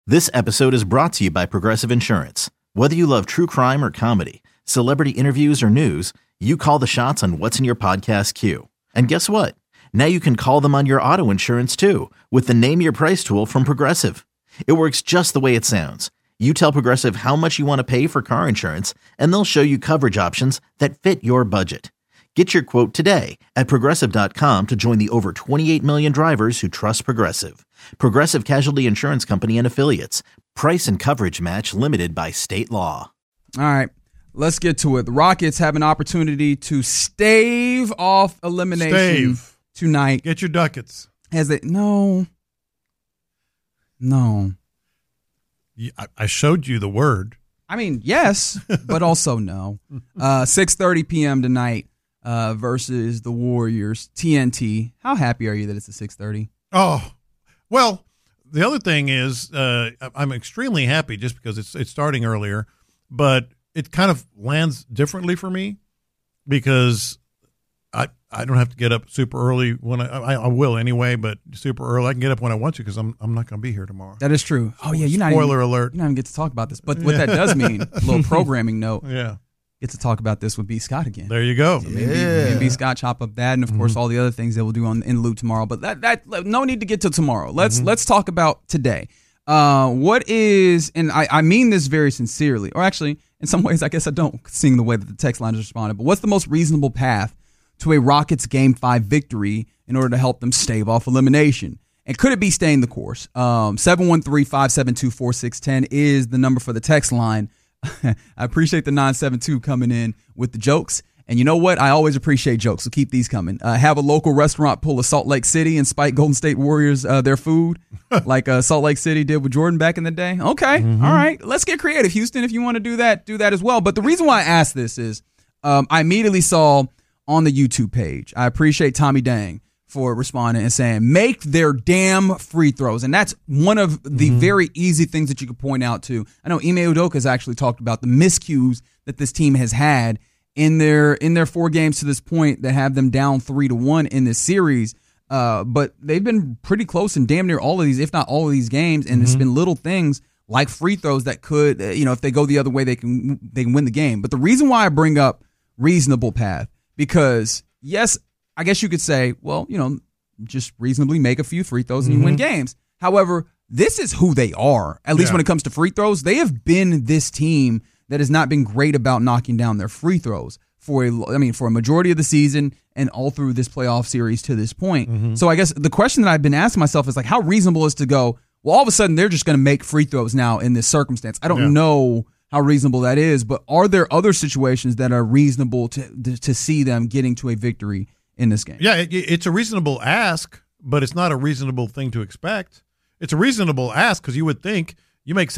This episode is brought to you by Progressive Insurance. Whether you love true crime or comedy, celebrity interviews or news, you call the shots on what's in your podcast queue. And guess what? Now you can call them on your auto insurance too with the Name Your Price tool from Progressive. It works just the way it sounds. You tell Progressive how much you want to pay for car insurance, and they'll show you coverage options that fit your budget. Get your quote today at Progressive.com to join the over 28 million drivers who trust Progressive. Progressive Casualty Insurance Company and Affiliates. Price and coverage match limited by state law. All right, let's get to it. The Rockets have an opportunity to stave off elimination tonight. Get your ducats. No. I showed you the word. I mean, yes, but also no. 6:30 p.m. tonight versus the Warriors. TNT. How happy are you that it's a 6:30? Oh, well, the other thing is I'm extremely happy just because it's starting earlier, but it kind of lands differently for me because I don't have to get up super early when I will anyway, but super early. I can get up when I want to because I'm not going to be here tomorrow. That is true. Oh, yeah. Spoiler alert. You don't even get to talk about this. But what that does mean, a little programming note, yeah, get to talk about this with B. Scott again. There you go. So maybe B. Scott chop up that and, of course, all the other things that we'll do in Loop tomorrow. But that no need to get to tomorrow. Let's talk about today. What is, and I mean this very sincerely, or actually, in some ways, I guess I don't, seeing the way that the text line has responded, but what's the most reasonable path to a Rockets Game 5 victory in order to help them stave off elimination? And could it be staying the course? 713-572-4610 is the number for the text line. I appreciate the 972 coming in with the jokes. And you know what? I always appreciate jokes, so keep these coming. Have a local restaurant pull a Salt Lake City and spike Golden State Warriors their food like Salt Lake City did with Jordan back in the day. Okay, all right. Let's get creative. Houston, if you want to do that as well. But the reason why I asked this is I immediately saw on the YouTube page, I appreciate Tommy Dang for responding and saying, make their damn free throws. And that's one of the very easy things that you could point out to. I know Ime Udoka has actually talked about the miscues that this team has had in their 4 games to this point that have them down 3-1 in this series. But they've been pretty close in damn near all of these, if not all of these games. And it's been little things like free throws that could, if they go the other way, they can win the game. But the reason why I bring up reasonable path, because, yes, I guess you could say, well, just reasonably make a few free throws and you win games. However, this is who they are, at least when it comes to free throws. They have been this team that has not been great about knocking down their free throws for a majority of the season and all through this playoff series to this point. So I guess the question that I've been asking myself is, like, how reasonable is to go, well, all of a sudden they're just going to make free throws now in this circumstance. I don't know how reasonable that is, but are there other situations that are reasonable to see them getting to a victory in this game? Yeah, it's a reasonable ask, but it's not a reasonable thing to expect. It's a reasonable ask because you would think you make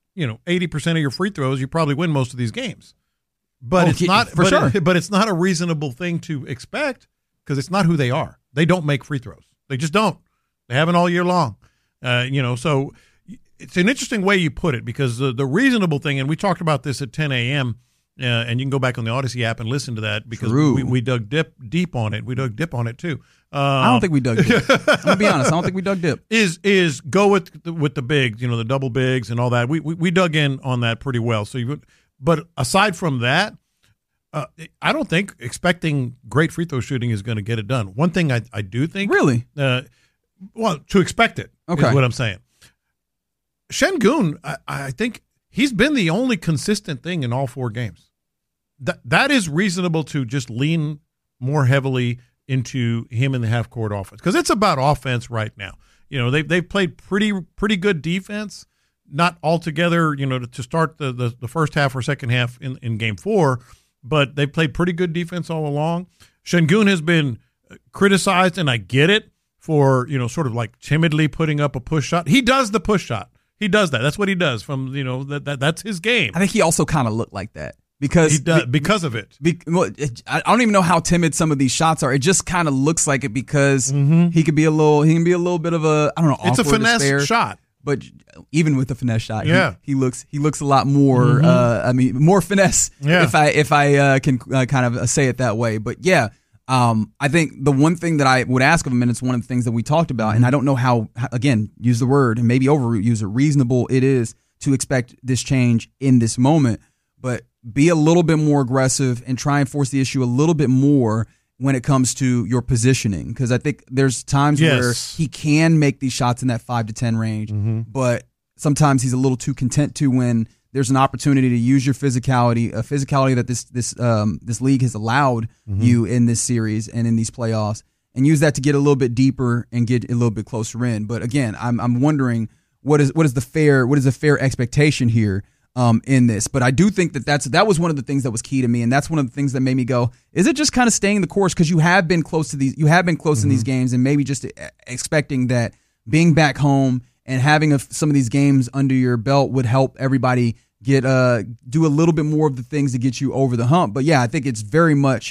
80% of your free throws, you probably win most of these games. But it's not for sure. But it's not a reasonable thing to expect because it's not who they are. They don't make free throws. They just don't. They haven't all year long. So it's an interesting way you put it because the reasonable thing, and we talked about this at 10 a.m., and you can go back on the Odyssey app and listen to that because we dug deep on it. We dug dip on it too. I don't think we dug dip. I'm going to be honest. I don't think we dug dip. Is go with the bigs, the double bigs and all that. We dug in on that pretty well. But aside from that, I don't think expecting great free throw shooting is going to get it done. One thing I do think. Really? To expect it is what I'm saying. Şengün, I think he's been the only consistent thing in all 4 games. That is reasonable to just lean more heavily into him in the half court offense because it's about offense right now. They've played pretty good defense, not altogether to start the first half or second half in game 4, but they played pretty good defense all along. Şengün has been criticized, and I get it, for sort of like timidly putting up a push shot. He does the push shot. He does that. That's what he does. That's his game. I think he also kind of looked like that. Because he does, because of it. I don't even know how timid some of these shots are. It just kind of looks like it because he can be a little bit of a, I don't know, it's a finesse shot. But even with the finesse shot, he looks a lot more. More finesse. Yeah. If I can kind of say it that way. But yeah, I think the one thing that I would ask of him, and it's one of the things that we talked about, and I don't know how, again, use the word and maybe overuse it, reasonable it is to expect this change in this moment, but be a little bit more aggressive and try and force the issue a little bit more when it comes to your positioning. Because I think there's times where he can make these shots in that 5 to 10 range, but sometimes he's a little too content to when there's an opportunity to use your physicality, a physicality that this league has allowed you in this series and in these playoffs, and use that to get a little bit deeper and get a little bit closer in. But again, I'm wondering what is the fair expectation here in this. But I do think that was one of the things that was key to me, and that's one of the things that made me go, is it just kind of staying the course? Because you have been close to these, in these games, and maybe just expecting that being back home and having some of these games under your belt would help everybody do a little bit more of the things to get you over the hump. But yeah, I think it's very much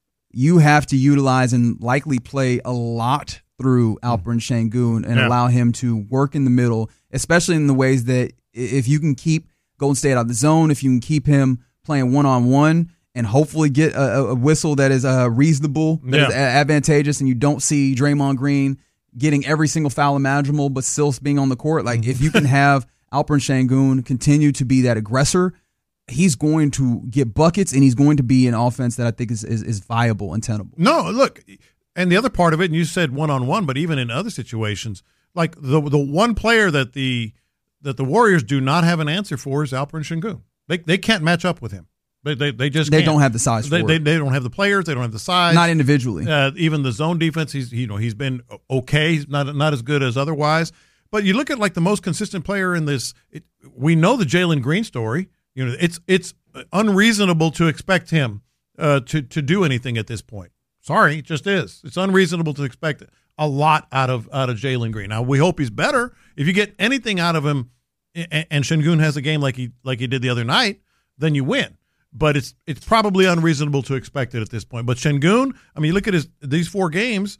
you have to utilize and likely play a lot through Alperen Sengun and allow him to work in the middle, especially in the ways that if you can keep Golden State out of the zone, if you can keep him playing one-on-one and hopefully get a whistle that is reasonable, that is advantageous, and you don't see Draymond Green getting every single foul imaginable but still being on the court. Like, if you can have Alperen Sengun continue to be that aggressor, he's going to get buckets, and he's going to be an offense that I think is viable and tenable. No, look, and the other part of it, and you said one-on-one, but even in other situations, like the one player that the Warriors do not have an answer for is Alperen Sengun. They can't match up with him. They just can't. Don't have the size for it. They don't have the players. They don't have the size. Not individually. Even the zone defense, he's been okay. He's not as good as otherwise. But you look at like the most consistent player in this. We know the Jalen Green story. It's unreasonable to expect him to do anything at this point. Sorry, it just is. It's unreasonable to expect a lot out of Jalen Green. Now we hope he's better. If you get anything out of him, and Sengun has a game like he did the other night, then you win. But it's probably unreasonable to expect it at this point. But Sengun, I mean, you look at these 4 games: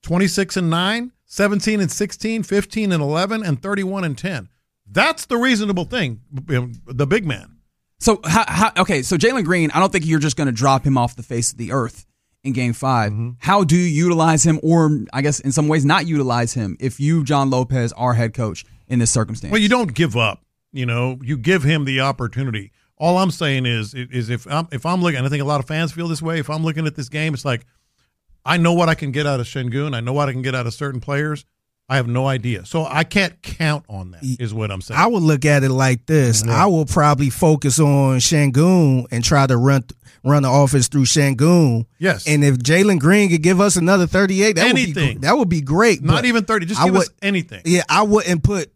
26-9, 17-16, 15-11, and 31-10. That's the reasonable thing. The big man. So so Jalen Green, I don't think you're just going to drop him off the face of the earth in Game 5. How do you utilize him, or I guess in some ways not utilize him, if you, John Lopez, are head coach in this circumstance? Well, you don't give up. You give him the opportunity. All I'm saying is if I'm looking, and I think a lot of fans feel this way, if I'm looking at this game, it's like, I know what I can get out of Sengun. I know what I can get out of certain players. I have no idea. So I can't count on that, is what I'm saying. I would look at it like this. I will probably focus on Sengun and try to run the offense through Sengun. Yes. And if Jalen Green could give us another 38, that would be great. Not even 30. Just give us anything. Yeah, I wouldn't put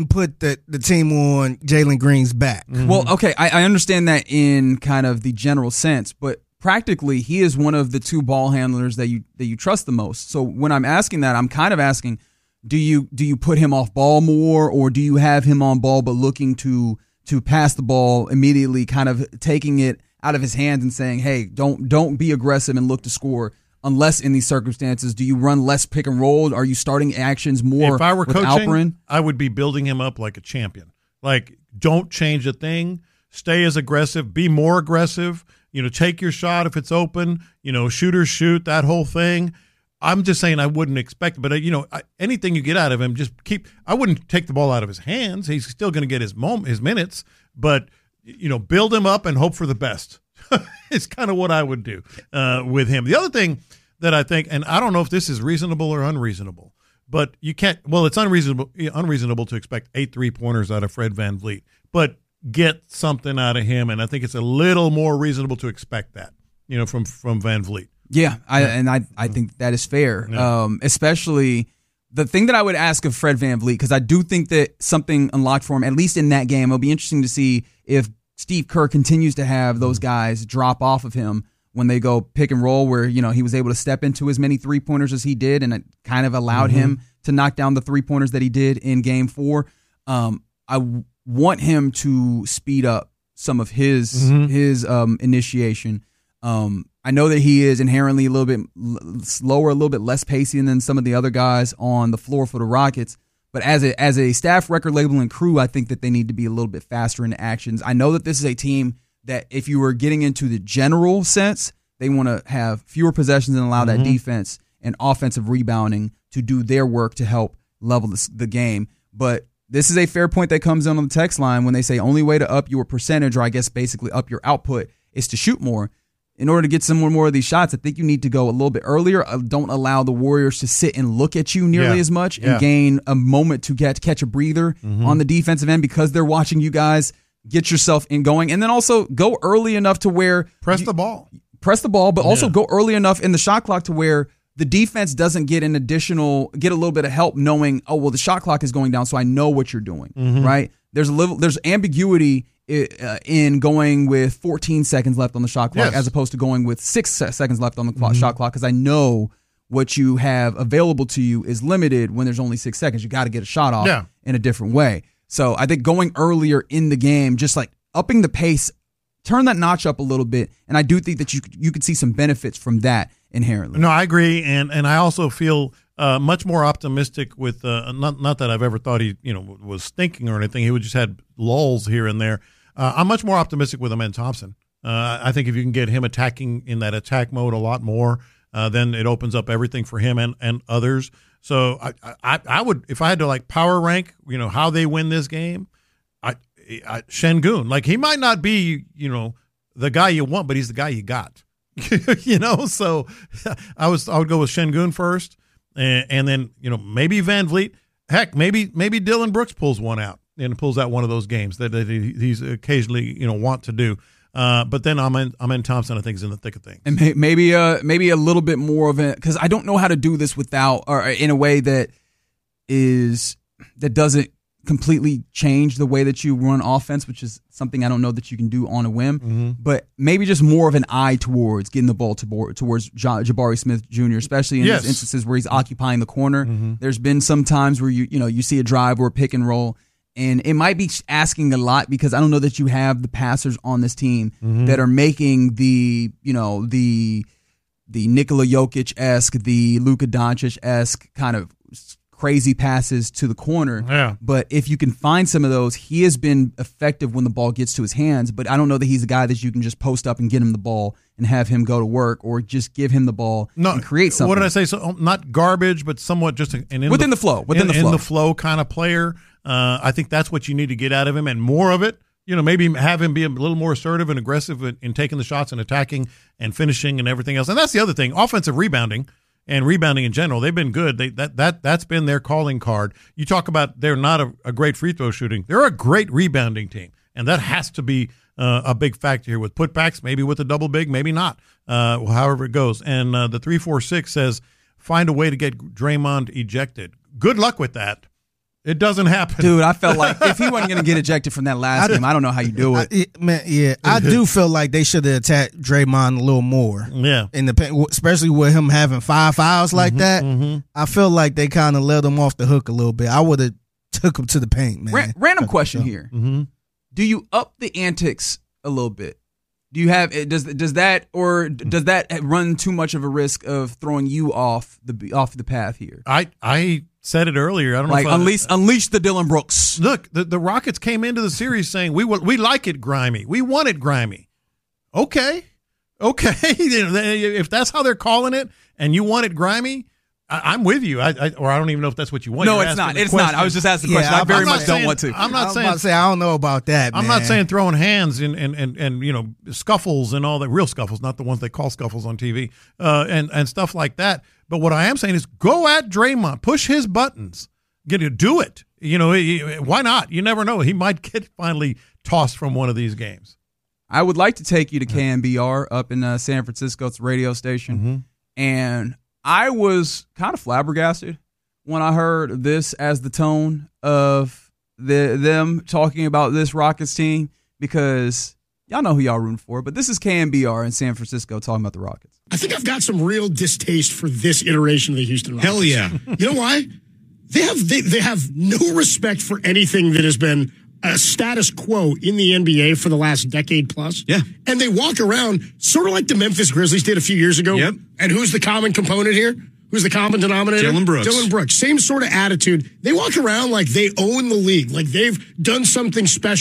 the team on Jalen Green's back. Well, okay, I understand that in kind of the general sense, but practically he is one of the 2 ball handlers that you trust the most. So when I'm asking that, I'm kind of asking, do you put him off ball more, or do you have him on ball but looking to pass the ball immediately, kind of taking it out of his hands and saying, hey, don't be aggressive and look to score unless in these circumstances? Do you run less pick and roll? Are you starting actions more? If I were coaching, Alperen? I would be building him up like a champion. Like, don't change a thing. Stay as aggressive. Be more aggressive. Take your shot if it's open. Shooters shoot, that whole thing. I'm just saying I wouldn't expect, but anything you get out of him, just keep. I wouldn't take the ball out of his hands. He's still going to get his minutes, but build him up and hope for the best. It's kind of what I would do with him. The other thing that I think, and I don't know if this is reasonable or unreasonable, but you can't. Well, it's unreasonable to expect 8 3-pointers out of Fred VanVleet, but get something out of him, and I think it's a little more reasonable to expect that, from VanVleet. Yeah, I think that is fair, especially the thing that I would ask of Fred VanVleet, because I do think that something unlocked for him, at least in that game. It'll be interesting to see if Steve Kerr continues to have those guys drop off of him when they go pick and roll, where he was able to step into as many 3-pointers as he did, and it kind of allowed him to knock down the 3-pointers that he did in Game 4. I want him to speed up some of his initiation. I know that he is inherently a little bit slower, a little bit less pacey than some of the other guys on the floor for the Rockets. But as a staff record label and crew, I think that they need to be a little bit faster in actions. I know that this is a team that, if you were getting into the general sense, They want to have fewer possessions and allow that defense and offensive rebounding to do their work to help level the game. But this is a fair point that comes in on the text line when they say only way to up your percentage, or I guess basically up your output, is to shoot more. In order to get some more of these shots, I think you need to go a little bit earlier. Don't allow the Warriors to sit and look at you nearly as much and gain a moment to catch a breather on the defensive end because they're watching you guys. Get yourself in going. And then also go early enough to where press the ball, but also go early enough in the shot clock to where the defense doesn't get a little bit of help knowing, oh, well, the shot clock is going down, so I know what you're doing, right? There's ambiguity in going with 14 seconds left on the shot clock as opposed to going with 6 seconds left on the shot clock, because I know what you have available to you is limited when there's only 6 seconds. You got to get a shot off in a different way. So I think going earlier in the game, just like upping the pace, turn that notch up a little bit, and I do think that you could see some benefits from that inherently. No, I agree, and I also feel much more optimistic with not that I've ever thought he was stinking or anything. He just had lulls here and there. I'm much more optimistic with Amen Thompson. I think if you can get him attacking in that attack mode a lot more, then it opens up everything for him and others. So I would, if I had to like power rank, how they win this game, Şengün, like he might not be, the guy you want, but he's the guy you got. So I would go with Şengün first, and then maybe Van Vliet. Heck, maybe Dylan Brooks pulls one out and pulls out one of those games that he's occasionally want to do. But then Amen Thompson, I think, is in the thick of things. And maybe a little bit more of it, because I don't know how to do this without, or in a way that doesn't completely change the way that you run offense, which is something I don't know that you can do on a whim. But maybe just more of an eye towards getting the ball towards Jabari Smith Jr., especially in those instances where he's occupying the corner. There's been some times where you see a drive or a pick and roll, and it might be asking a lot, because I don't know that you have the passers on this team that are making the Nikola Jokic-esque, the Luka Doncic-esque kind of crazy passes to the corner. Yeah. But if you can find some of those, he has been effective when the ball gets to his hands. But I don't know that he's a guy that you can just post up and get him the ball and have him go to work, or just give him the ball and create something. What did I say? So not garbage, but somewhat just within the flow. Within the flow kind of player. I think that's what you need to get out of him, and more of it. Maybe have him be a little more assertive and aggressive in taking the shots and attacking and finishing and everything else. And that's the other thing, offensive rebounding. And rebounding in general, they've been good. That's been their calling card. You talk about they're not a great free throw shooting. They're a great rebounding team, and that has to be a big factor here with putbacks, maybe with a double big, maybe not, however it goes. And the 346 says, find a way to get Draymond ejected. Good luck with that. It doesn't happen. Dude, I felt like if he wasn't going to get ejected from that last game, I don't know how you do it. I do feel like they should have attacked Draymond a little more. Yeah. Especially with him having 5 fouls like that. I feel like they kind of let him off the hook a little bit. I would have took him to the paint, man. Random question here. Do you up the antics a little bit? Do you have does that run too much of a risk of throwing you off the path here? I said it earlier. I don't know. Like unleash the Dylan Brooks. Look, the Rockets came into the series saying we like it grimy. We want it grimy. Okay. If that's how they're calling it, and you want it grimy, I'm with you. I don't even know if that's what you want. No, it's not. It's not. I was just asking the question. I very much don't want to. I'm not saying. I don't know about that. I'm not saying throwing hands and scuffles and all that, real scuffles, not the ones they call scuffles on TV, and stuff like that. But what I am saying is go at Draymond, push his buttons, do it. Why not? You never know. He might get finally tossed from one of these games. I would like to take you to KMBR up in San Francisco. It's a radio station, and I was kind of flabbergasted when I heard this as the tone of them talking about this Rockets team, because y'all know who y'all rooting for, but this is KMBR in San Francisco talking about the Rockets. I think I've got some real distaste for this iteration of the Houston Rockets. Hell yeah. You know why? They have no respect for anything that has been a status quo in the NBA for the last decade plus. Yeah. And they walk around sort of like the Memphis Grizzlies did a few years ago. Yep. And who's the common component here? Who's the common denominator? Dylan Brooks. Same sort of attitude. They walk around like they own the league, like they've done something special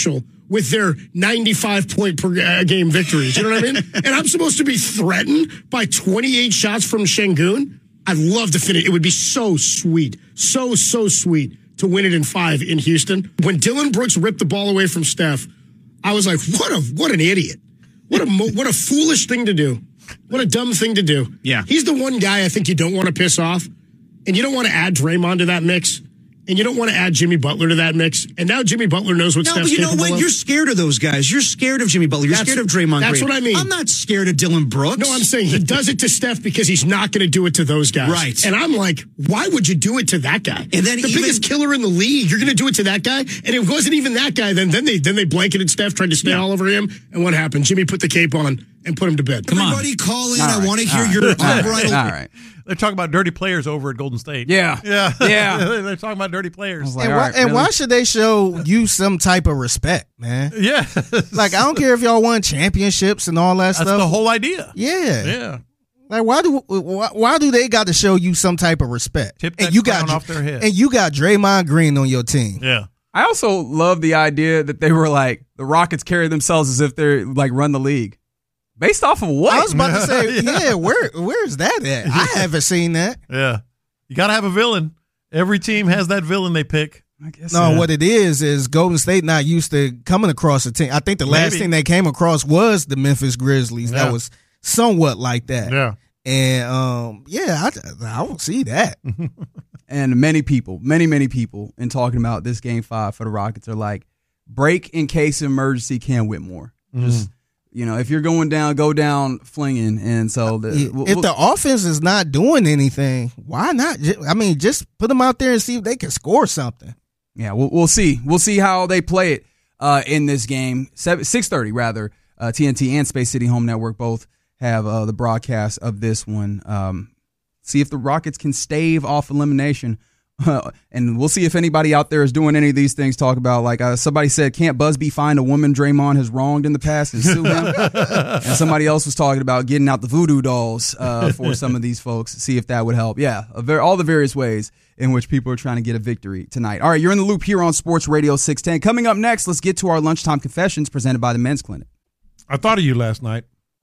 with their 95-point per game victories. You know what I mean? And I'm supposed to be threatened by 28 shots from Şengün. I'd love to finish. It would be so sweet. So sweet to win it in 5 in Houston. When Dylan Brooks ripped the ball away from Steph, I was like, what an idiot. What a foolish thing to do. What a dumb thing to do. Yeah. He's the one guy I think you don't want to piss off. And you don't want to add Draymond to that mix. And you don't want to add Jimmy Butler to that mix. And now Jimmy Butler knows what Steph's capable of. No, but you know what? You're scared of those guys. You're scared of Jimmy Butler. You're scared of Draymond Green. That's what I mean. I'm not scared of Dylan Brooks. No, I'm saying he does it to Steph because he's not going to do it to those guys. Right. And I'm like, why would you do it to that guy? And then the biggest killer in the league, you're going to do it to that guy? And it wasn't even that guy. Then they blanketed Steph, tried to stay all over him. And what happened? Jimmy put the cape on and put him to bed. Come on. Everybody call in. I want to hear your unbridled. All right. They're talking about dirty players over at Golden State. Yeah. They're talking about dirty players. Like, why should they show you some type of respect, man? Yeah. Like, I don't care if y'all won championships and all that stuff. That's the whole idea. Yeah. Like, why do they got to show you some type of respect? Tip that crown off their head. And you got Draymond Green on your team. Yeah. I also love the idea that they were like, the Rockets carry themselves as if they're like run the league. Based off of what? I was about to say, where's that at? I haven't seen that. Yeah. You got to have a villain. Every team has that villain they pick. I guess what it is Golden State not used to coming across a team. I think the last thing they came across was the Memphis Grizzlies. Yeah. That was somewhat like that. Yeah. And, I don't see that. And many people in talking about this Game 5 for the Rockets are like, break in case of emergency, Cam Whitmore. Just, if you're going down, go down flinging. And so if the offense is not doing anything, why not? I mean, just put them out there and see if they can score something. Yeah, we'll see. We'll see how they play it in this game. 6:30 rather. TNT and Space City Home Network both have the broadcast of this one. See if the Rockets can stave off elimination. And we'll see if anybody out there is doing any of these things. Talk about, like somebody said, can't Busby find a woman Draymond has wronged in the past and sue him? And somebody else was talking about getting out the voodoo dolls for some of these folks. See if that would help. Yeah, all the various ways in which people are trying to get a victory tonight. All right, you're in the loop here on Sports Radio 610. Coming up next, let's get to our lunchtime confessions presented by the Men's Clinic. I thought of you last night.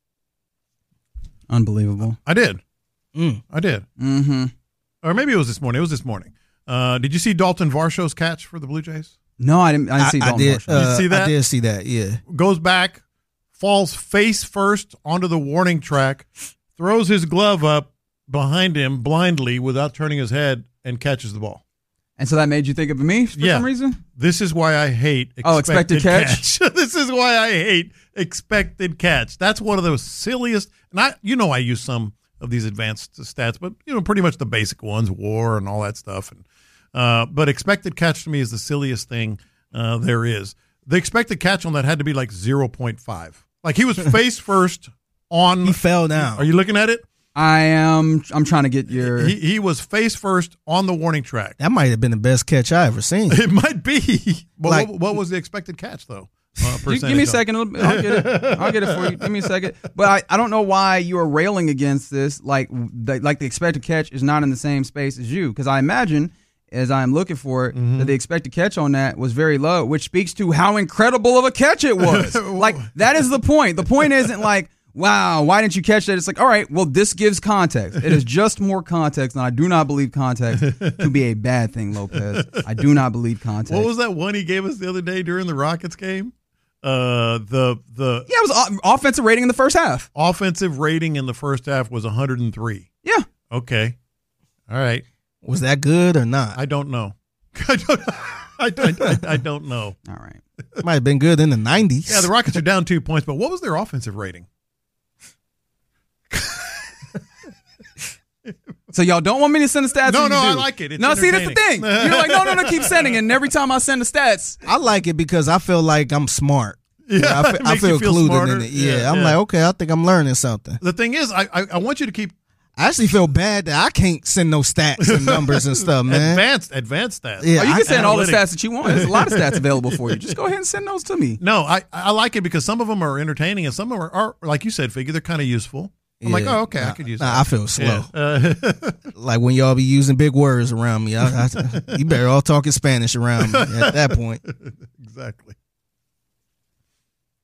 Unbelievable. I did. I did. Mm-hmm. Or maybe it was this morning. It was this morning. Did you see Dalton Varsho's catch for the Blue Jays? No, I didn't see Dalton Varsho. Did you see that? I did see that, yeah. Goes back, falls face first onto the warning track, throws his glove up behind him blindly without turning his head, and catches the ball. And so that made you think of me for some reason? This is why I hate expected catch. This is why I hate expected catch. That's one of those silliest, and I use some of these advanced stats, but pretty much the basic ones, WAR and all that stuff. And but expected catch to me is the silliest thing there is. The expected catch on that had to be like 0.5. Like he was face first on. He fell down. Are you looking at it? I'm trying to get your. He was face first on the warning track. That might have been the best catch I ever seen. It might be. But what was the expected catch though? Give me a second. I'll get it. I'll get it for you. Give me a second. But I don't know why you are railing against this. Like the expected catch is not in the same space as you, because I imagine, as I'm looking for it, that the expected catch on that was very low, which speaks to how incredible of a catch it was. Like, that is the point. The point isn't like, wow, why didn't you catch that? It's like, all right, well, this gives context. It is just more context, and I do not believe context to be a bad thing, Lopez. I do not believe context. What was that one he gave us the other day during the Rockets game? It was offensive rating in the first half. Offensive rating in the first half was 103. Yeah. Okay. All right. Was that good or not? I don't know. I don't know. All right. Might have been good in the 90s. Yeah, the Rockets are down 2 points, but what was their offensive rating? So y'all don't want me to send the stats? No, I like it. It's see, that's the thing. You're like, no, keep sending it. And every time I send the stats, I like it because I feel like I'm smart. Yeah, I feel clued smarter. in it. Yeah, I'm like, okay, I think I'm learning something. The thing is, I want you to keep. I actually feel bad that I can't send no stats and numbers and stuff, man. Advanced stats. Yeah, you can send all the stats that you want. There's a lot of stats available for you. Just go ahead and send those to me. No, I like it because some of them are entertaining and some of them are like you said, Figure, they're kind of useful. I'm like, oh, okay, I could use that. I feel slow. Yeah. Like when y'all be using big words around me. You better all talking Spanish around me at that point. Exactly.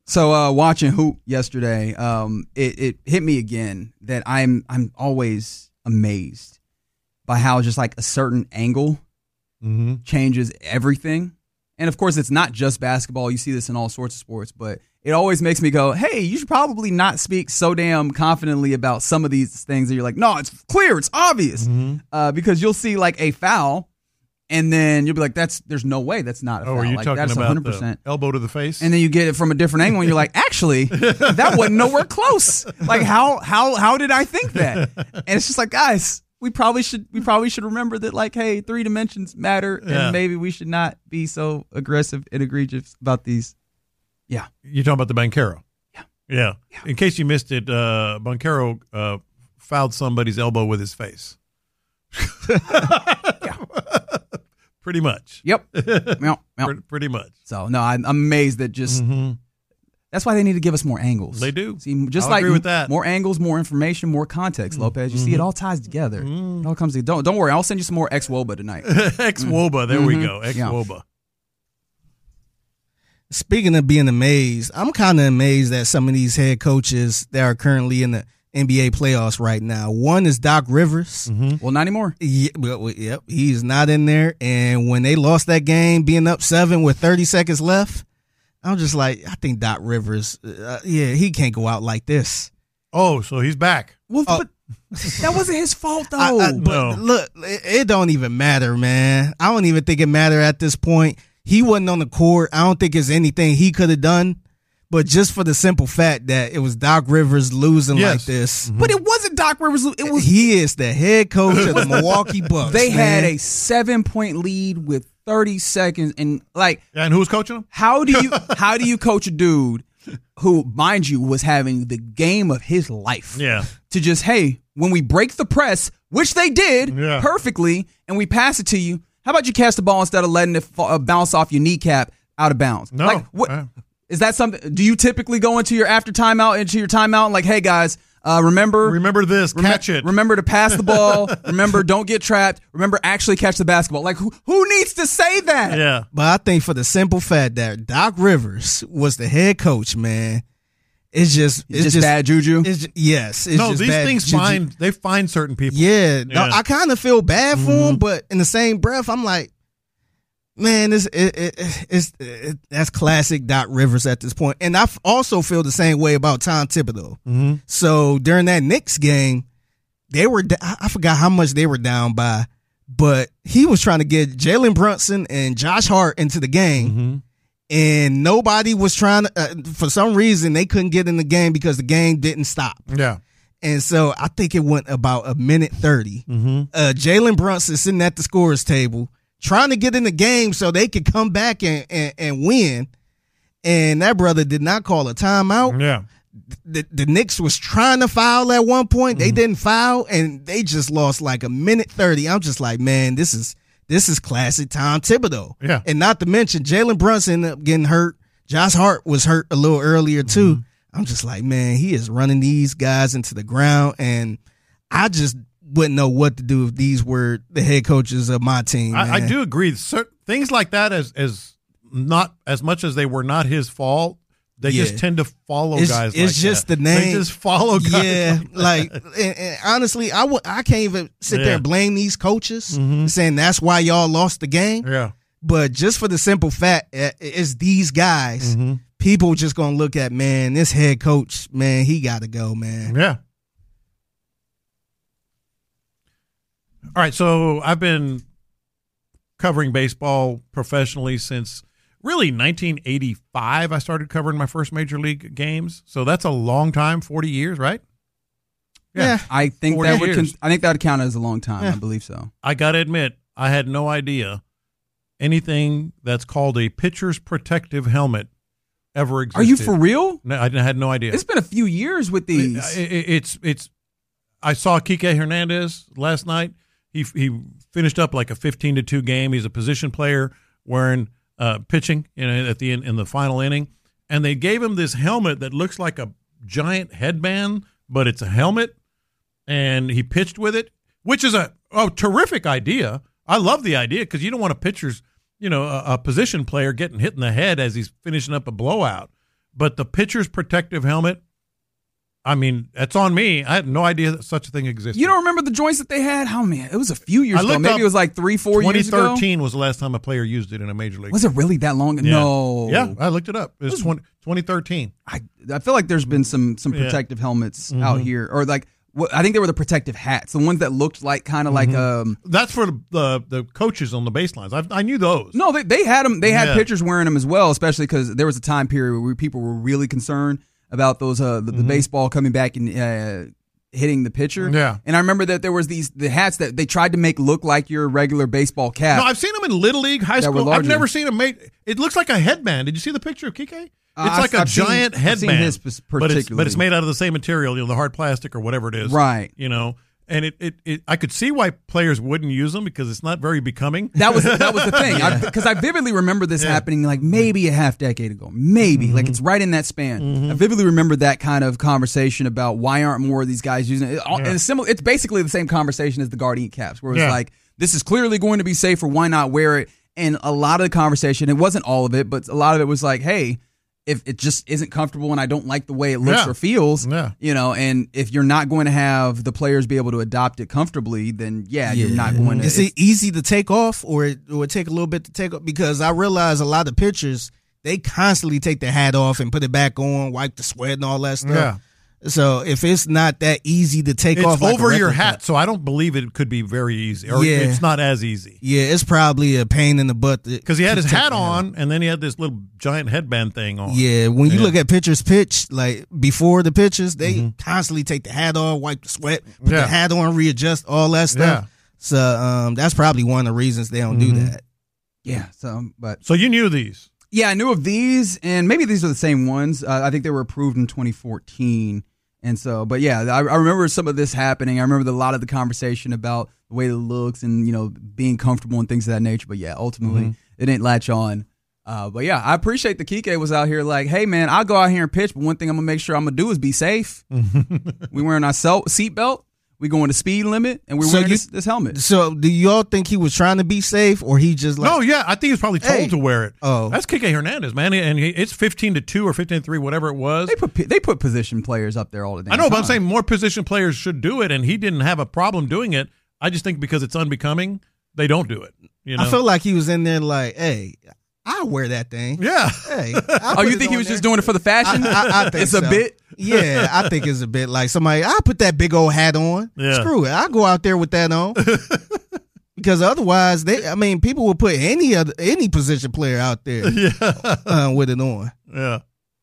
So watching Hoop yesterday, it hit me again that I'm always amazed by how just like a certain angle changes everything. And of course, it's not just basketball. You see this in all sorts of sports, but it always makes me go, hey, you should probably not speak so damn confidently about some of these things that you're like, no, it's clear, it's obvious. Because you'll see like a foul, and then you'll be like, there's no way that's not a foul. Are you like, talking that's about 100%. the elbow to the face? And then you get it from a different angle, and you're like, actually, that wasn't nowhere close. Like, how did I think that? And it's just like, guys, we probably should remember that, like, hey, 3 dimensions matter, and maybe we should not be so aggressive and egregious about these. Yeah. You're talking about the Banchero. Yeah. In case you missed it, Banchero fouled somebody's elbow with his face. Pretty much. Yep. Pretty much. So, no, I'm amazed that just that's why they need to give us more angles. They do. See, just I'll like agree with that. More angles, more information, more context, Lopez. You see, it all ties together. It all comes together. Don't worry. I'll send you some more ex-Woba tonight. Ex-Woba. There we go. Ex-Woba. Speaking of being amazed, I'm kind of amazed at some of these head coaches that are currently in the NBA playoffs right now. One is Doc Rivers. Well, not anymore. Yep, he's not in there. And when they lost that game, being up 7 with 30 seconds left, I'm just like, I think Doc Rivers, he can't go out like this. Oh, so he's back. Well, but that wasn't his fault, though. Look, it don't even matter, man. I don't even think it mattered at this point. He wasn't on the court. I don't think there's anything he could have done. But just for the simple fact that it was Doc Rivers losing like this. But it wasn't Doc Rivers. He is the head coach of the Milwaukee Bucks. They had a 7-point lead with 30 seconds. And who was coaching him? How do you coach a dude who, mind you, was having the game of his life? Yeah. To just, hey, when we break the press, which they did perfectly, and we pass it to you, how about you catch the ball instead of letting it bounce off your kneecap out of bounds? No. Like, what? Is that something? Do you typically go into your timeout, and like, hey guys, remember this, catch it. Remember to pass the ball. Remember, don't get trapped. Remember, actually catch the basketball. Like, who needs to say that? Yeah. But I think for the simple fact that Doc Rivers was the head coach, man, it's just bad juju. These things find certain people. Yeah. No, I kind of feel bad for him, but in the same breath, I'm like, man, that's classic Doc Rivers at this point. And I also feel the same way about Tom Thibodeau. So during that Knicks game, I forgot how much they were down by, but he was trying to get Jalen Brunson and Josh Hart into the game. And nobody was trying to, for some reason, they couldn't get in the game because the game didn't stop. Yeah. And so I think it went about a minute 30. Jalen Brunson sitting at the scorer's table, trying to get in the game so they could come back and win. And that brother did not call a timeout. Yeah. The Knicks was trying to foul at one point. They didn't foul, and they just lost like a minute 30. I'm just like, man, this is classic Tom Thibodeau. Yeah. And not to mention, Jalen Brunson ended up getting hurt. Josh Hart was hurt a little earlier, too. I'm just like, man, he is running these guys into the ground, and I just wouldn't know what to do if these were the head coaches of my team. I do agree. Things like that, as not as much as they were not his fault, they just tend to follow guys like that. It's just the name. They just follow guys. Yeah, and honestly, I can't even sit there and blame these coaches saying that's why y'all lost the game. Yeah. But just for the simple fact, it's these guys. People just going to look at, man, this head coach, man, he got to go, man. Yeah. All right, so I've been covering baseball professionally since really 1985. I started covering my first major league games, so that's a long time, 40 years, right? Yeah. I think that would count as a long time. I believe so. I got to admit, I had no idea anything that's called a pitcher's protective helmet ever existed. Are you for real? No, I had no idea. It's been a few years with these. It's. I saw Kike Hernandez last night. He finished up like a 15-2 game. He's a position player wearing pitching at the end in the final inning, and they gave him this helmet that looks like a giant headband, but it's a helmet, and he pitched with it, which is a terrific idea. I love the idea because you don't want a pitcher's, a position player getting hit in the head as he's finishing up a blowout. But the pitcher's protective helmet, I mean, that's on me. I had no idea that such a thing existed. You don't remember the joints that they had? Oh, man, it was a few years ago. Maybe it was like 3-4 years ago. 2013 was the last time a player used it in a major league. Was it really that long? Yeah. No. Yeah, I looked it up. It was 2013. I feel like there's been some protective helmets out here. Or like, I think they were the protective hats, the ones that looked like kind of like That's for the coaches on the baselines. I knew those. No, they had them. They had pitchers wearing them as well, especially because there was a time period where people were really concerned about those the baseball coming back and hitting the pitcher. Yeah. And I remember that there was the hats that they tried to make look like your regular baseball cap. No, I've seen them in Little League, high school. I've never seen them make. It looks like a headband. Did you see the picture of Kike? It's like a giant headband. I've seen his but it's made out of the same material, the hard plastic or whatever it is. Right. And it I could see why players wouldn't use them because it's not very becoming. That was the thing. Because I vividly remember this happening like maybe a half decade ago. Maybe. Like it's right in that span. I vividly remember that kind of conversation about why aren't more of these guys using it. And it's basically the same conversation as the Guardian caps, where it's like, this is clearly going to be safer, why not wear it? And a lot of the conversation, it wasn't all of it, but a lot of it was like, hey, if it just isn't comfortable and I don't like the way it looks or feels, and if you're not going to have the players be able to adopt it comfortably, then you're not going to. Is it easy to take off or it would take a little bit to take off? Because I realize a lot of pitchers, they constantly take their hat off and put it back on, wipe the sweat and all that stuff. Yeah. So if it's not that easy to take off, it's over your hat, so I don't believe it could be very easy, or it's not as easy. Yeah, it's probably a pain in the butt because he had his hat on, and then he had this little giant headband thing on. Yeah, when you look at pitchers pitch, like before the pitches, they constantly take the hat off, wipe the sweat, put the hat on, readjust all that stuff. Yeah. So that's probably one of the reasons they don't do that. Yeah. So you knew these. Yeah, I knew of these, and maybe these are the same ones. I think they were approved in 2014. And so, but yeah, I remember some of this happening. I remember a lot of the conversation about the way it looks and, being comfortable and things of that nature. But yeah, ultimately, it didn't latch on. But yeah, I appreciate the Kike was out here like, hey, man, I'll go out here and pitch, but one thing I'm going to make sure I'm going to do is be safe. We wearing our seatbelt. We going to speed limit, and we're wearing this helmet. So do y'all think he was trying to be safe, or he just like... No, yeah, I think he was probably told to wear it. Oh. That's Kike Hernandez, man, and it's 15-2 or 15-3, whatever it was. They put position players up there all the time. I know, but I'm saying more position players should do it, and he didn't have a problem doing it. I just think because it's unbecoming, they don't do it. I feel like he was in there like, hey, I'll wear that thing. Yeah. Hey. You think he was just doing it for the fashion? I think it's a bit? Yeah, I think it's a bit like somebody, I'll put that big old hat on. Yeah. Screw it. I'll go out there with that on. Because otherwise, people will put any position player out there with it on. Yeah.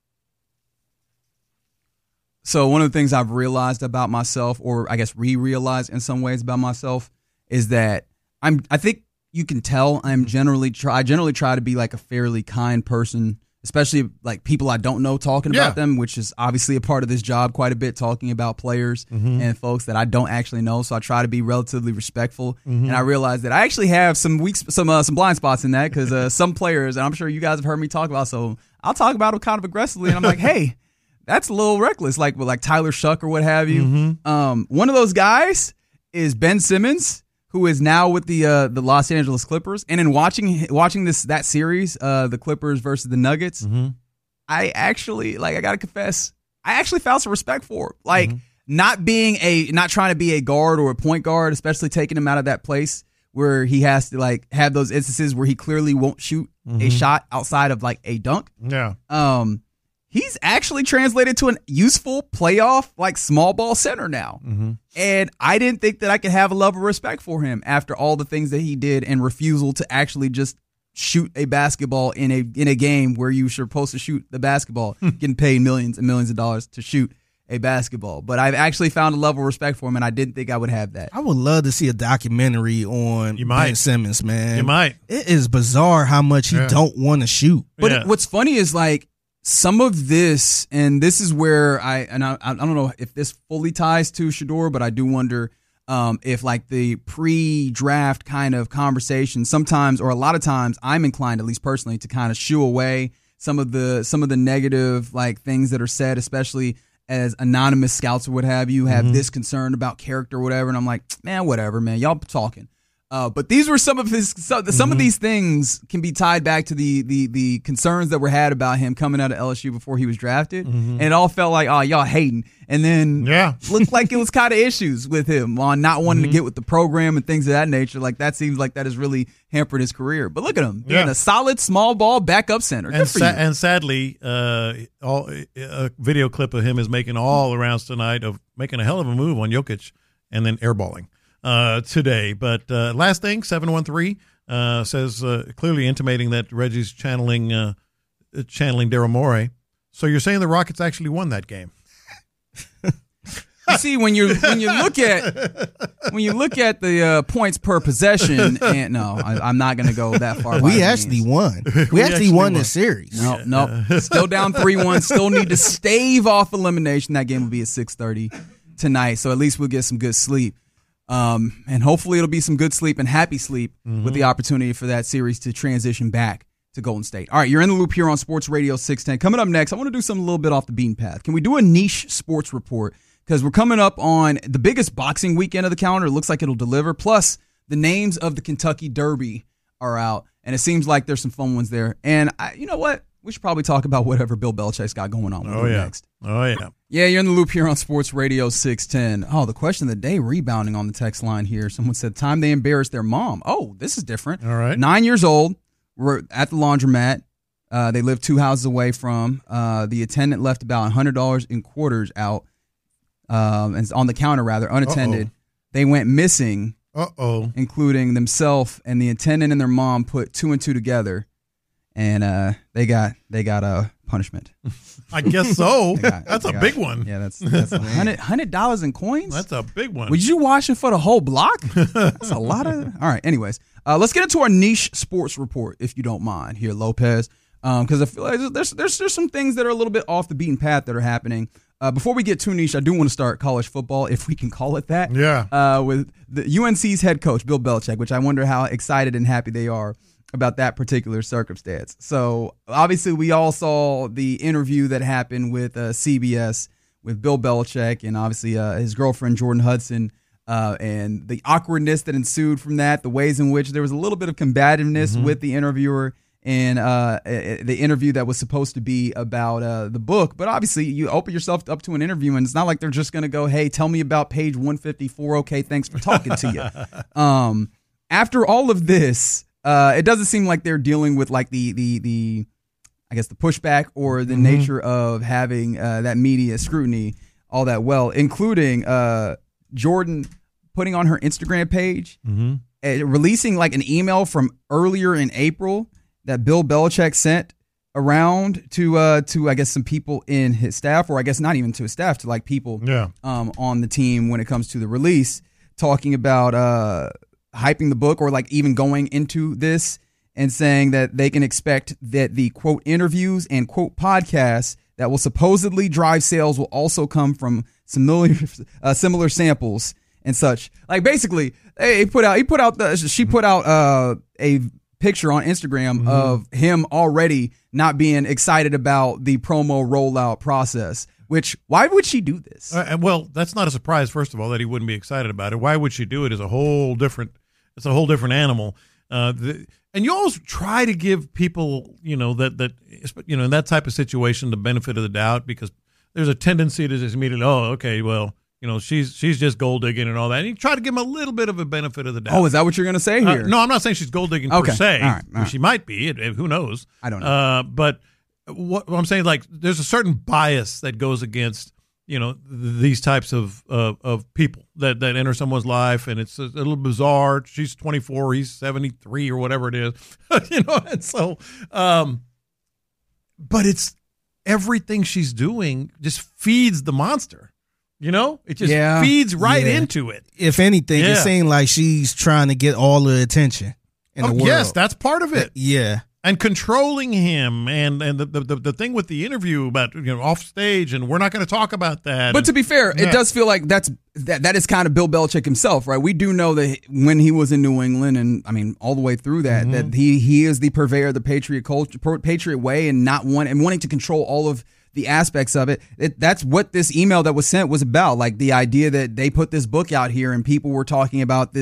So one of the things I've realized about myself, or I guess re-realized in some ways about myself, is that I think you can tell I generally try to be like a fairly kind person, especially like people I don't know talking about them, which is obviously a part of this job quite a bit, talking about players and folks that I don't actually know. So I try to be relatively respectful. And I realize that I actually have some blind spots in that because some players, and I'm sure you guys have heard me talk about, so I'll talk about them kind of aggressively. And I'm like, hey, that's a little reckless, like with Tyler Shuck or what have you. One of those guys is Ben Simmons, who is now with the Los Angeles Clippers. And in watching that series, the Clippers versus the Nuggets, I actually, I gotta confess, I actually found some respect for him. Not trying to be a guard or a point guard, especially taking him out of that place where he has to have those instances where he clearly won't shoot a shot outside of a dunk. Yeah. He's actually translated to a useful playoff, small ball center now. And I didn't think that I could have a level of respect for him after all the things that he did and refusal to actually just shoot a basketball in a game where you're supposed to shoot the basketball, getting paid millions and millions of dollars to shoot a basketball. But I've actually found a level of respect for him, and I didn't think I would have that. I would love to see a documentary on Ben Simmons, man. You might. It is bizarre how much he don't want to shoot. But what's funny is some of this, and this is where I don't know if this fully ties to Shedeur, but I do wonder if the pre-draft kind of conversation sometimes, or a lot of times, I'm inclined, at least personally, to kind of shoo away some of the negative things that are said, especially as anonymous scouts or what have you, have this concern about character or whatever, and I'm like, man, whatever, man, y'all talking. But these were some of his. Some of these things can be tied back to the concerns that were had about him coming out of LSU before he was drafted, and it all felt like, oh, y'all hating, and then looked like it was kind of issues with him on not wanting to get with the program and things of that nature. Like that seems like that has really hampered his career. But look at him being a solid small ball backup center. Good for you. And sadly, a video clip of him is making all the rounds tonight of making a hell of a move on Jokic and then airballing today. But last thing, 713 says clearly intimating that Reggie's channeling Daryl Morey. So you're saying the Rockets actually won that game? You see, when you look at the points per possession, and no, I'm not going to go that far. We actually won. We actually won this series. No, still down 3-1. Still need to stave off elimination. That game will be at 6:30 tonight, so at least we'll get some good sleep. And hopefully it'll be some good sleep and happy sleep with the opportunity for that series to transition back to Golden State. All right, you're in the loop here on Sports Radio 610. Coming up next, I want to do something a little bit off the beaten path. Can we do a niche sports report? Because we're coming up on the biggest boxing weekend of the calendar. It looks like it'll deliver. Plus, the names of the Kentucky Derby are out, and it seems like there's some fun ones there. And you know what? We should probably talk about whatever Bill Belichick's got going on. Next. Oh, yeah. Yeah, you're in the loop here on Sports Radio 610. Oh, the question of the day rebounding on the text line here. Someone said, time they embarrassed their mom. Oh, this is different. All right. 9 years old. We're at the laundromat. They live 2 houses away from. The attendant left about $100 in quarters out. And on the counter, rather, unattended. They went missing, including themselves and the attendant and their mom put 2 and 2 together, and they got a punishment. I guess so. That's a big one. Yeah, that's $100 in coins. That's a big one. Was you washing for the whole block? That's a lot of. All right. Anyways, let's get into our niche sports report, if you don't mind, here, Lopez, because I feel like there's some things that are a little bit off the beaten path that are happening. Before we get too niche, I do want to start college football, if we can call it that. Yeah. With the UNC's head coach, Bill Belichick, which I wonder how excited and happy they are about that particular circumstance. So obviously we all saw the interview that happened with CBS with Bill Belichick and obviously his girlfriend, Jordan Hudson, and the awkwardness that ensued from that, the ways in which there was a little bit of combativeness with the interviewer in the interview that was supposed to be about the book. But obviously, you open yourself up to an interview, and it's not like they're just going to go, hey, tell me about page 154. Okay, thanks for talking to you. After all of this, it doesn't seem like they're dealing with like the I guess the pushback or the nature of having that media scrutiny all that well, including Jordan putting on her Instagram page, releasing like an email from earlier in April that Bill Belichick sent around to I guess some people in his staff, or I guess not even to his staff, to like people on the team when it comes to the release, talking about hyping the book, or like even going into this and saying that they can expect that the quote interviews and quote podcasts that will supposedly drive sales will also come from similar samples and such. Like basically, she put out a picture on Instagram of him already not being excited about the promo rollout process, which why would she do this? Well, that's not a surprise, first of all, that he wouldn't be excited about it. Why would she do it is a whole different animal. And you always try to give people, in that type of situation, the benefit of the doubt, because there's a tendency to just immediately, she's just gold digging and all that. And you try to give them a little bit of a benefit of the doubt. Oh, is that what you're going to say here? No, I'm not saying she's gold digging per se. All right. She might be. Who knows? I don't know. But what I'm saying, like, there's a certain bias that goes against, these types of people that enter someone's life, and it's a little bizarre. She's 24, he's 73 or whatever it is, and so, but it's everything she's doing just feeds the monster. It just feeds right into it. If anything, it seems like she's trying to get all the attention in the world. Yes, that's part of it. Yeah. And controlling him, and the thing with the interview about off stage, and we're not going to talk about that. But to be fair, it does feel like that is kind of Bill Belichick himself, right? We do know that when he was in New England, and I mean all the way through that, that he is the purveyor of the Patriot culture, Patriot way, and wanting to control all of the aspects of it. That's what this email that was sent was about, like the idea that they put this book out here and people were talking about this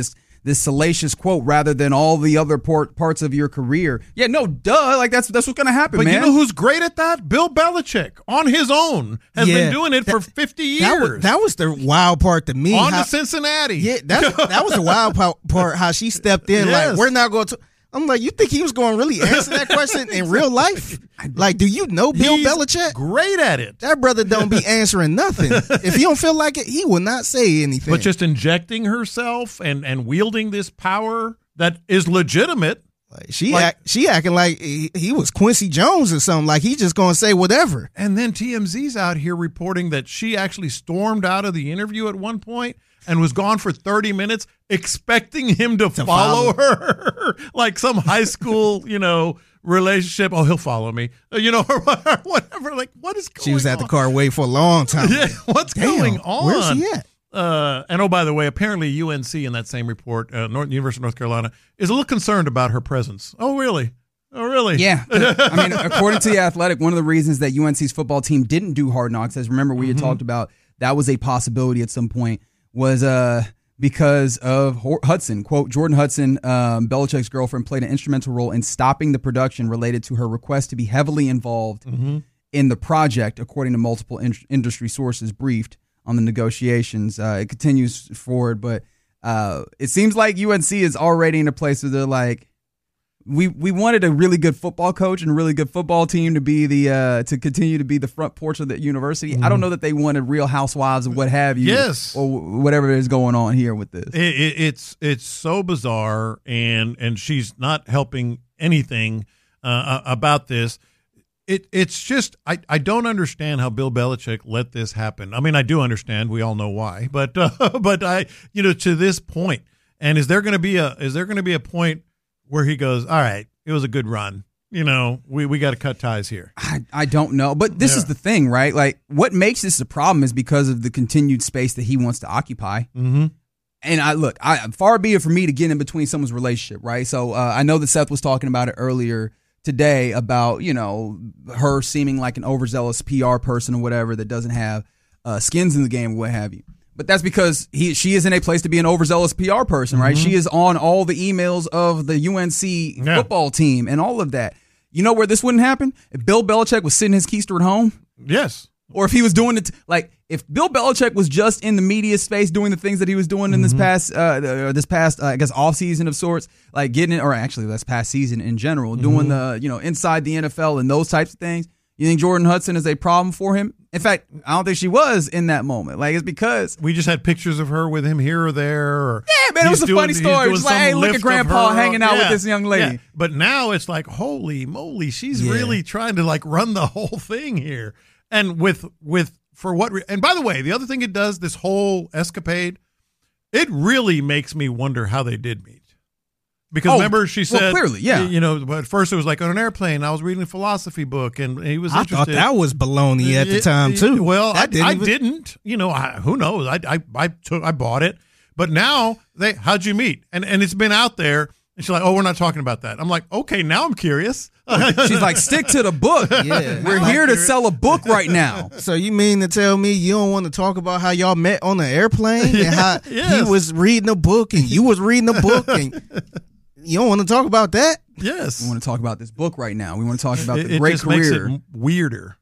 this salacious quote rather than all the other parts of your career. Yeah, no, duh. Like that's what's going to happen, but man. You know who's great at that? Bill Belichick on his own has been doing it for 50 years. That was the wild part to me. On to Cincinnati. Yeah, that was the wild part, how she stepped in. Yes. Like, we're not going to. I'm like, you think he was going to really answer that question in real life? Like, do you know Bill Belichick? Great at it. That brother don't be answering nothing. If he don't feel like it, he will not say anything. But just injecting herself and wielding this power that is legitimate. Like, she acting like he was Quincy Jones or something. Like, he just going to say whatever. And then TMZ's out here reporting that she actually stormed out of the interview at one point and was gone for 30 minutes expecting him to follow her like some high school, relationship. Oh, he'll follow me, or whatever. Like, what is going on? She was at the car waiting for a long time. Yeah, what's going on? Where's she at? And oh, by the way, apparently UNC in that same report, University of North Carolina, is a little concerned about her presence. Oh, really? Oh, really? Yeah. I mean, according to The Athletic, one of the reasons that UNC's football team didn't do Hard Knocks, as remember we had talked about, that was a possibility at some point, was because of Hudson. Quote, Jordan Hudson, Belichick's girlfriend, played an instrumental role in stopping the production related to her request to be heavily involved in the project, according to multiple industry sources briefed on the negotiations. It continues forward, but it seems like UNC is already in a place where they're like, we wanted a really good football coach and a really good football team to be to continue to be the front porch of the university. I don't know that they wanted Real Housewives of what have you, or whatever is going on here with this. It's so bizarre, and she's not helping anything about this. It's just I don't understand how Bill Belichick let this happen. I mean, I do understand. We all know why, but I to this point. And is there going to be a point where he goes, all right, it was a good run. We got to cut ties here. I don't know. But this is the thing, right? Like, what makes this a problem is because of the continued space that he wants to occupy. Mm-hmm. And far be it for me to get in between someone's relationship, right? So I know that Seth was talking about it earlier today about, her seeming like an overzealous PR person or whatever that doesn't have skins in the game or what have you. But that's because she is in a place to be an overzealous PR person, right? She is on all the emails of the UNC football team and all of that. You know where this wouldn't happen? If Bill Belichick was sitting his keister at home? Yes. Or if he was doing it, if Bill Belichick was just in the media space doing the things that he was doing in this past, I guess, off season of sorts, like getting it, or actually that's past season in general, doing the, inside the NFL and those types of things. You think Jordan Hudson is a problem for him? In fact, I don't think she was in that moment. Like, it's because we just had pictures of her with him here or there. Or yeah, man, it was a funny story. It was like, hey, look at Grandpa hanging out with this young lady. Yeah. But now it's like, holy moly, she's really trying to run the whole thing here. And for what? And by the way, the other thing it does, this whole escapade, it really makes me wonder how they did meet. Because remember, she said, clearly, at first it was like on an airplane. I was reading a philosophy book, and he was interested. I thought that was baloney at the time too. Well, I didn't. Who knows? I bought it, but now how'd you meet? And it's been out there. And she's like, we're not talking about that. I'm like, okay, now I'm curious. She's like, stick to the book. Yeah, we're here to sell a book right now. So you mean to tell me you don't want to talk about how y'all met on the airplane and how he was reading a book and you was reading a book and you don't want to talk about that? Yes. We want to talk about this book right now. We want to talk about the it great just career. Makes it weirder.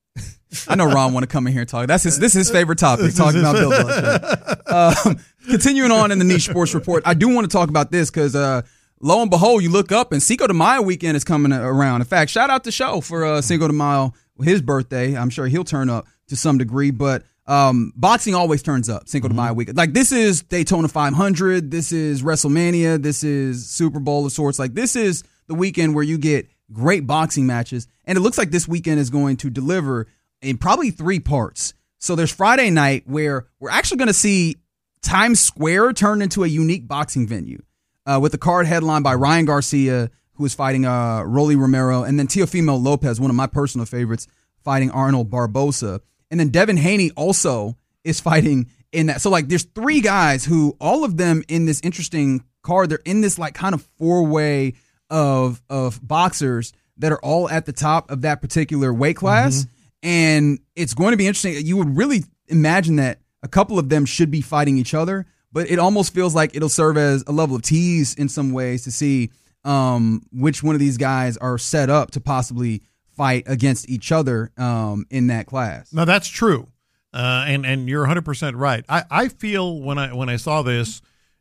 I know Ron want to come in here and talk. This is his favorite topic, talking about Bill Belichick. Continuing on in the Niche Sports Report, I do want to talk about this because lo and behold, you look up and Cinco de Mayo weekend is coming around. In fact, shout out to Show for Cinco de Mayo, his birthday. I'm sure he'll turn up to some degree, but boxing always turns up Cinco de Mayo weekend. Like, this is Daytona 500, this is WrestleMania, this is Super Bowl of sorts. Like, this is the weekend where you get great boxing matches, and it looks like this weekend is going to deliver in probably 3 parts. So there's Friday night where we're actually going to see Times Square turn into a unique boxing venue with the card headlined by Ryan Garcia, who is fighting Rolly Romero, and then Teofimo Lopez, one of my personal favorites, fighting Arnold Barboza. And then Devin Haney also is fighting in that. So, there's 3 guys who, all of them in this interesting card, they're in this, kind of 4-way of boxers that are all at the top of that particular weight class. And it's going to be interesting. You would really imagine that a couple of them should be fighting each other, but it almost feels like it'll serve as a level of tease in some ways to see which one of these guys are set up to possibly fight against each other in that class. No, that's true. And you're 100% right. I feel when I saw this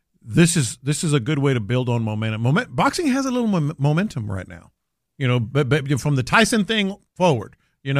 is a good way to build on momentum. Boxing has a little momentum right now, but from the Tyson thing forward,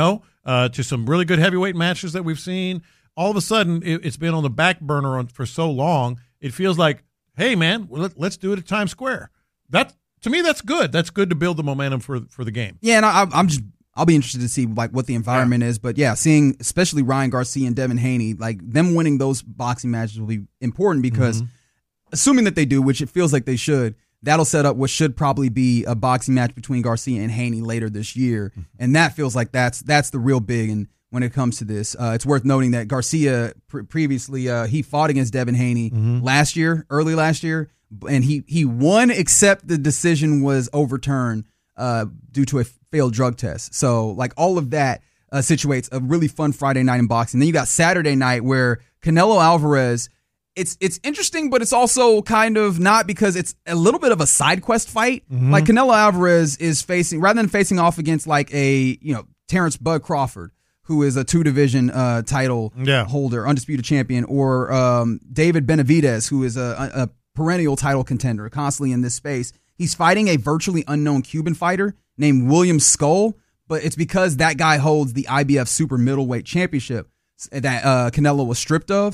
to some really good heavyweight matches that we've seen. All of a sudden, it's been on the back burner for so long. It feels like, hey man, let's do it at Times Square. To me, that's good. That's good to build the momentum for the game. Yeah, and I'll be interested to see like what the environment is. But yeah, seeing especially Ryan Garcia and Devin Haney, like them winning those boxing matches will be important because assuming that they do, which it feels like they should, that'll set up what should probably be a boxing match between Garcia and Haney later this year. And that feels like that's the real big. And when it comes to this, it's worth noting that Garcia previously he fought against Devin Haney early last year, and he won except the decision was overturned due to a failed drug test. So like all of that situates a really fun Friday night in boxing. Then you got Saturday night where Canelo Alvarez, it's interesting, but it's also kind of not because it's a little bit of a side quest fight. Like Canelo Alvarez is facing, rather than facing off against like a, Terrence Bud Crawford, who is a 2-division title holder, undisputed champion, or David Benavidez, who is a perennial title contender, constantly in this space. He's fighting a virtually unknown Cuban fighter named William Skull, but it's because that guy holds the IBF super middleweight championship that Canelo was stripped of.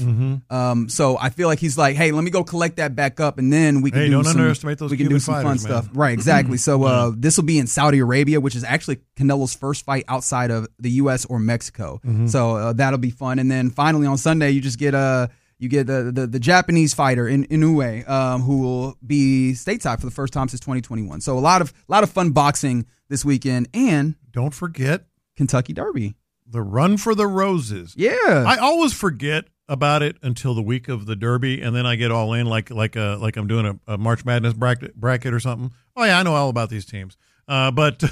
So I feel like he's like, hey, let me go collect that back up, and then we can underestimate those Cuban fun fighters, stuff. Right, exactly. So this will be in Saudi Arabia, which is actually Canelo's first fight outside of the U.S. or Mexico. So that'll be fun. And then finally on Sunday, you just get the Japanese fighter in Inoue, who will be stateside for the first time since 2021. So a lot of fun boxing this weekend, and don't forget Kentucky Derby. The Run for the Roses. Yeah. I always forget about it until the week of the Derby, and then I get all in like I'm doing a March Madness bracket or something. Oh, yeah, I know all about these teams. But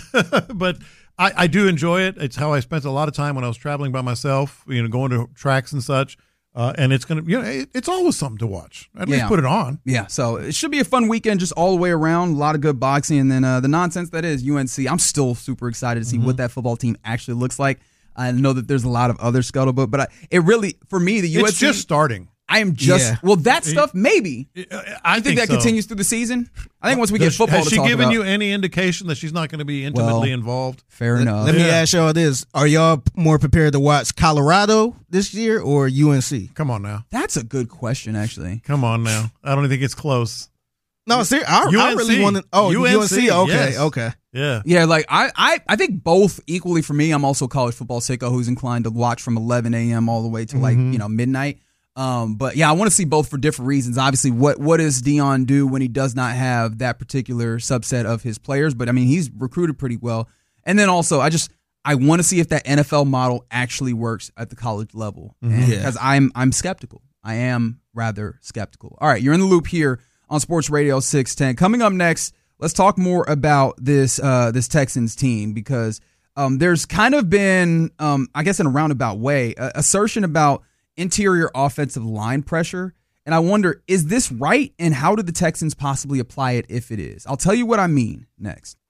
I do enjoy it. It's how I spent a lot of time when I was traveling by myself, going to tracks and such. And it's going to, it's always something to watch. At least put it on. Yeah, so it should be a fun weekend just all the way around. A lot of good boxing. And then the nonsense that is UNC. I'm still super excited to see what that football team actually looks like. I know that there's a lot of other scuttlebutt, but it really, for me, the UNC. It's just starting. I am just, well, that stuff, maybe. I think that so. continues through the season. I think once we get football has to talk about. Has she given you any indication that she's not going to be intimately involved? Fair enough. Let me ask y'all this. Are y'all more prepared to watch Colorado this year or UNC? Come on now. That's a good question, actually. Come on now. I don't think it's close. No, seriously, I really want to. Oh, UNC. Okay, yes. Okay. Yeah. Like I think both equally for me. I'm also a college football sicko who's inclined to watch from 11 a.m. all the way to midnight. But yeah, I want to see both for different reasons. Obviously, what does Deion do when he does not have that particular subset of his players? But I mean, he's recruited pretty well. And then also, I want to see if that NFL model actually works at the college level, because I'm skeptical. I am rather skeptical. All right, you're in the loop here on Sports Radio 610. Coming up next, let's talk more about this Texans team, because there's kind of been, I guess in a roundabout way, assertion about interior offensive line pressure. And I wonder, is this right? And how do the Texans possibly apply it if it is? I'll tell you what I mean next.